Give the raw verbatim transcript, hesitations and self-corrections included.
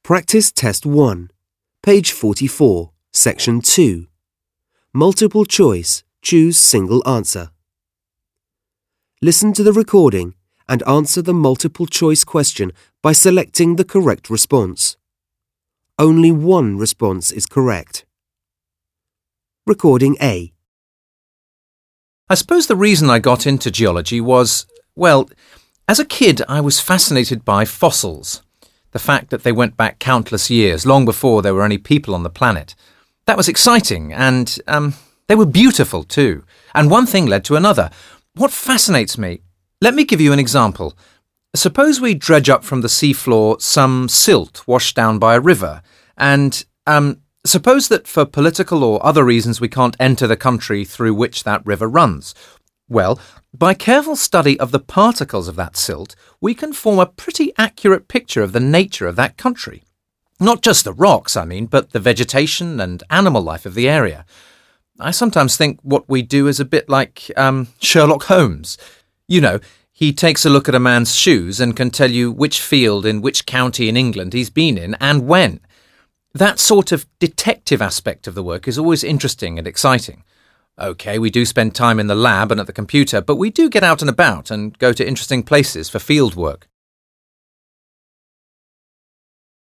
Practice Test one, page forty-four, section two. Multiple choice, choose single answer. Listen to the recording and answer the multiple choice question by selecting the correct response. Only one response is correct. Recording A. I suppose the reason I got into geology was, well, as a kid I was fascinated by fossils. The fact that they went back countless years, long before there were any people on the planet. That was exciting, and um, they were beautiful too. And one thing led to another. What fascinates me? Let me give you an example. Suppose we dredge up from the seafloor some silt washed down by a river, and um, suppose that for political or other reasons we can't enter the country through which that river runs. Well, by careful study of the particles of that silt, we can form a pretty accurate picture of the nature of that country. Not just the rocks, I mean, but the vegetation and animal life of the area. I sometimes think what we do is a bit like um, Sherlock Holmes. You know, he takes a look at a man's shoes and can tell you which field in which county in England he's been in and when. That sort of detective aspect of the work is always interesting and exciting. OK, we do spend time in the lab and at the computer, but we do get out and about and go to interesting places for field work.